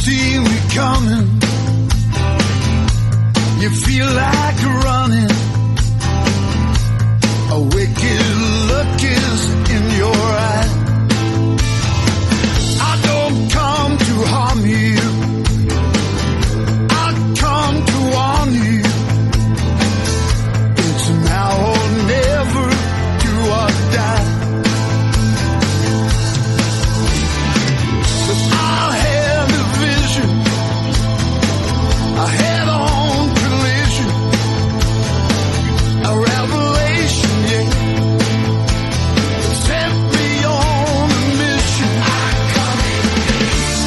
see me coming, you feel like running. A wicked look is in your eye. I don't come to harm you, I come to warn you. It's now or never, do or die. But I had a vision, a head-on collision, a revelation, yeah. Set me on a mission. I come in peace.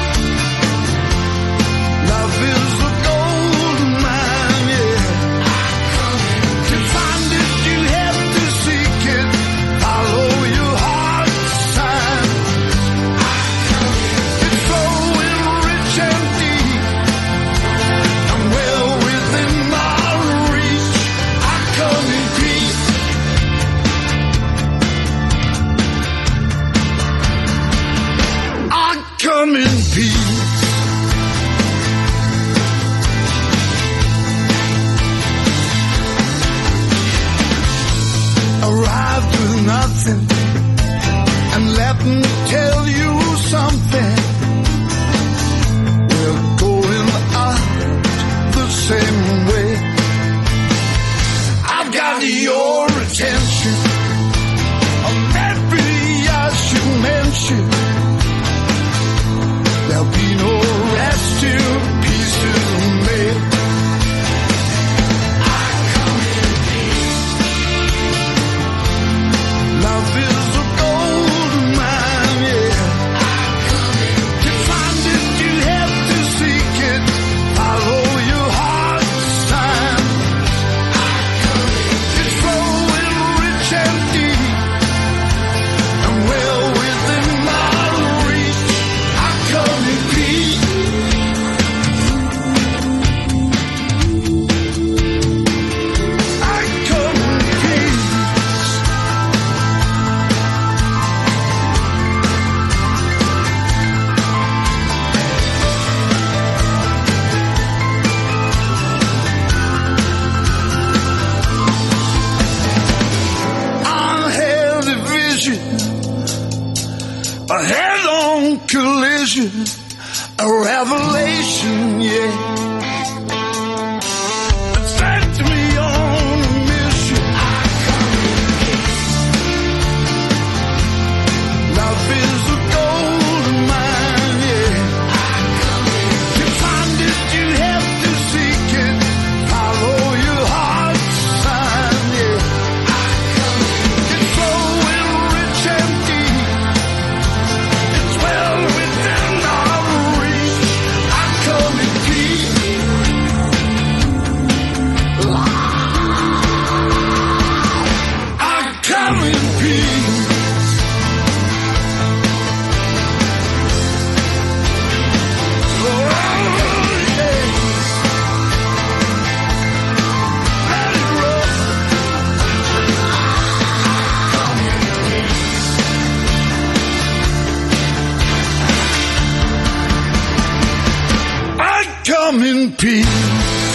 Love is a gold mine, yeah. I come in peace. To find it, you have to seek it. Follow your heart's sign. I come in peace. It's flowing rich and deep, and well within my reach. I come in peace. I come in peace. Arrived with nothing, and let me tell you something. We're going out the same way. I've got your attention, or maybe I should mention, there'll be no rest till peace is made. I come in peace. Love is a gold mine, yeah. I come in peace. To find it, you have to seek it. Follow your heart's sign. I come in peace. It's flowing rich and deep, and well within my reach. I come in peace. I come in peace. I had a vision, a head-on collision, a revelation, yeah. It set me on a mission. I come in peace. Love is a gold mine, yeah. I come in peace. To find it, you have to seek it. Follow your heart's sign, yeah. I come in peace. It's flowing rich and deep, it's well within our reach. I come in peace. I come in peace. Oh, yeah. Let it roll. I come in peace.